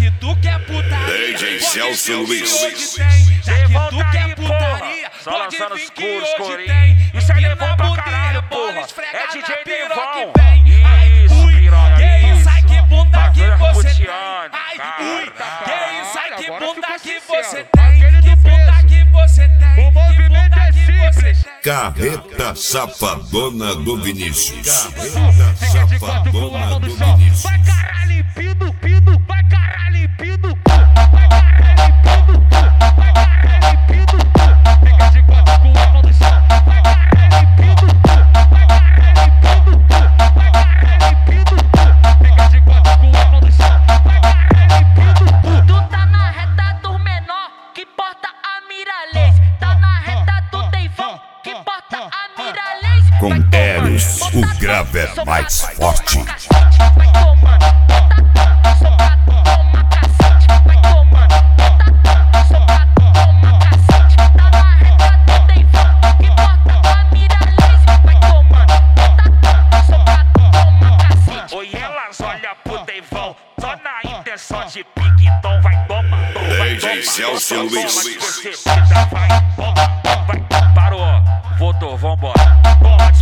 que tu quer putaria, DJ Celso Luiz. Levanta aí, porra. Só lançando os curos, corinho. Isso é Devon pra caralho, porra. É DJ Devon. Isso, piranha. Que isso, ai que bunda que você tem. Ai, Ui, que isso, ai que bunda que você tem. tem. Que bunda que você tem. O movimento é simples. Carreta Safadona do Vinícius. Carreta Safadona do Vinícius. Vai caralho, pido, pido. Vai caralho, pido. Vai caralho, pido. Vai caralho, pido. Fica de quatro com a mão no chão. Vai caralho, pido. Vai caralho, pido. Vai caralho, pido. Fica de quatro com a mão no chão. Vai caralho, pido. Tu tá na reta do menor que porta a Miralês. Tá na reta do Devon que porta a Miralês. Com Eros, o grave é mais forte. Vai tomando, bota socado, toma cacete. Vai tomando, bota socado, toma cacete. Tá na reta do Devon que porta a Miralês. Vai tomando, bota socado, toma cacete. Oi, elas olham pro Devon, só na intenção de pique, então vai tomar. DJ Celso Luiz. Vai, parou, voltou, vambora. Toma